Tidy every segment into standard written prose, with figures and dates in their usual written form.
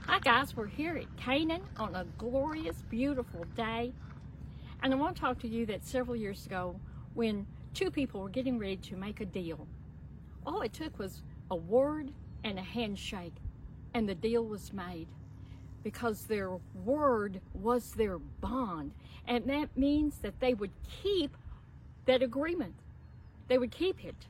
Hi guys, we're here at Canaan on a glorious, beautiful day. And I want to talk to you that several years ago when two people were getting ready to make a deal, all it took was a word and a handshake and the deal was made, because their word was their bond. And that means that they would keep that agreement. They would keep it.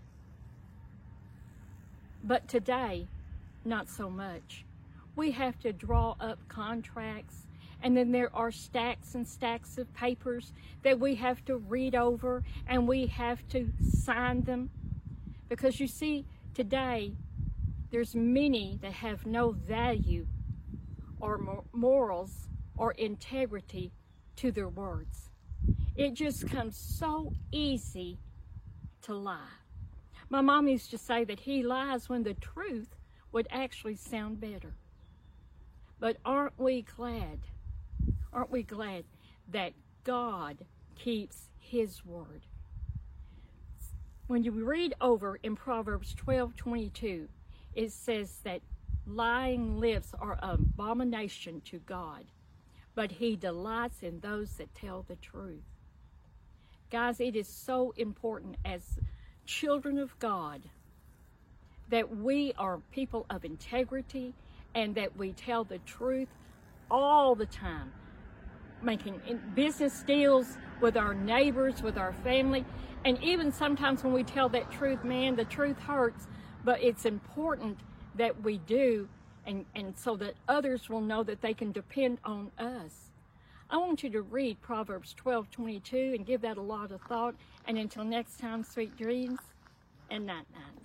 But today, not so much. We have to draw up contracts, and then there are stacks and stacks of papers that we have to read over, and we have to sign them. Because you see, today, there's many that have no value or morals or integrity to their words. It just comes so easy to lie. My mom used to say that he lies when the truth would actually sound better. But aren't we glad that God keeps his word? When you read over in Proverbs 12:22, it says that lying lips are an abomination to God, but he delights in those that tell the truth. Guys, it is so important as children of God that we are people of integrity and that we tell the truth all the time, making business deals with our neighbors, with our family. And even sometimes when we tell that truth, man, the truth hurts, but it's important that we do, and so that others will know that they can depend on us. I want you to read Proverbs 12:22 and give that a lot of thought. And until next time, sweet dreams and night-night.